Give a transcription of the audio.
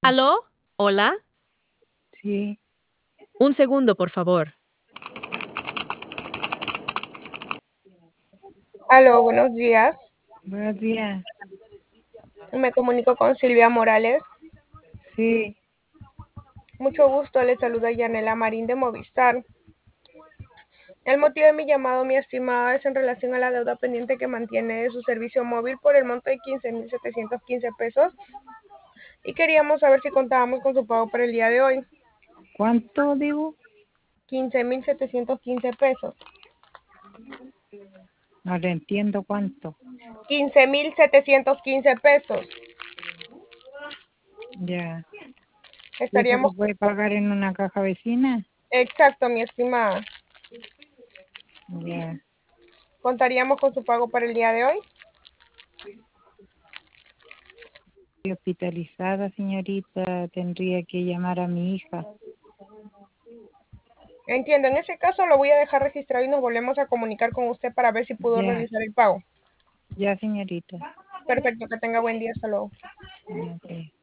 ¿Aló? ¿Hola? Sí, Un segundo, por favor. Aló, buenos días. buenos días. Me comunico con Silvia Morales. Sí, Mucho gusto, le saluda Yanela Marín de Movistar. El motivo de mi llamado, mi estimada, es en relación a la deuda pendiente que mantiene de su servicio móvil por el monto de 15.715 pesos y queríamos saber si contábamos con su pago para el día de hoy. ¿cuánto digo? 15.715 pesos. No le entiendo cuánto. 15.715 pesos. Ya. ¿Y eso se Estaríamos... puede pagar en una caja vecina? Exacto, mi estimada. Ya. ¿Contaríamos con su pago para el día de hoy? Estoy hospitalizada, señorita. Tendría que llamar a mi hija. Entiendo, en ese caso lo voy a dejar registrado y nos volvemos a comunicar con usted para ver si pudo Ya, realizar el pago. ya, señorita. Perfecto, que tenga buen día, hasta luego. Ok.